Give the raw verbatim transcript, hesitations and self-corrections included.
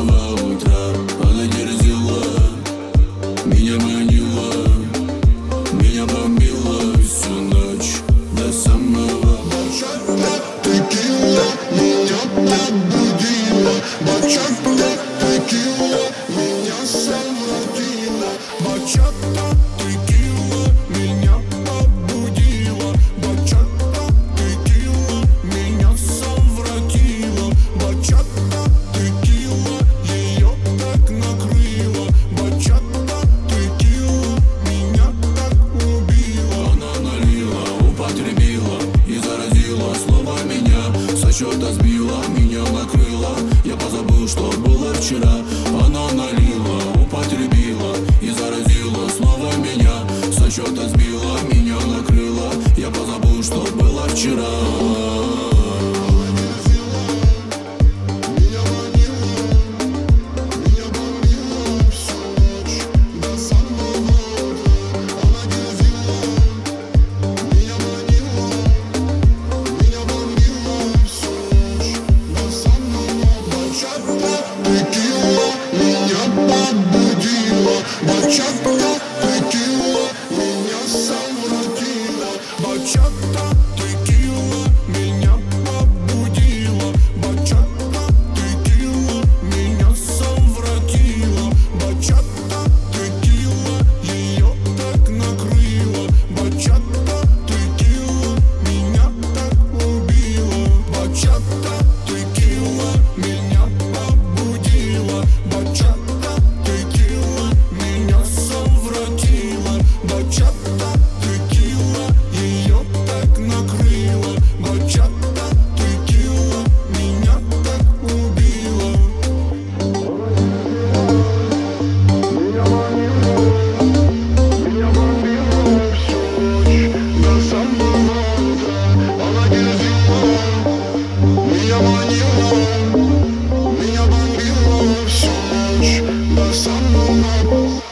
самого утра. Она дерзила, меня манила, меня бомбила всю ночь до самого. Бачата, текила, меня пробудила. Бачата, текила, меня совратила. Бачата, текила, меня побудила. Бачата, текила, меня совратила. Бачата, текила, ее так накрыла. Бачата, текила, меня так убила. Она налила, употребила и заразила слова меня. Со счета сбила, меня накрыла. Я позабыл, что было вчера. Она налила, употребила и заразила слова меня. Со счета сбила, меня накрыла. Я позабыл, что было вчера. Меня манила, меня бомбила всю ночь до самого утра. Она дерзила, меня манила, меня бомбила всю ночь до самого. Бачата, текила, меня побудила. Бачата, текила, меня совратила. Бачата, текила, меня побудила. Бачата, текила, меня совратила. Бачата, текила, ее так накрыла. Бачата, текила, меня так убила. Бачата, текила, меня побудила. Бачата, текила, меня совратила. Бачата, текила, ее так накрыла. Бачата, текила, меня так убила. Меня манила, меня бомбила всю ночь до самого утра. Она дерзила, меня манила, меня бомбила всю ночь до самого.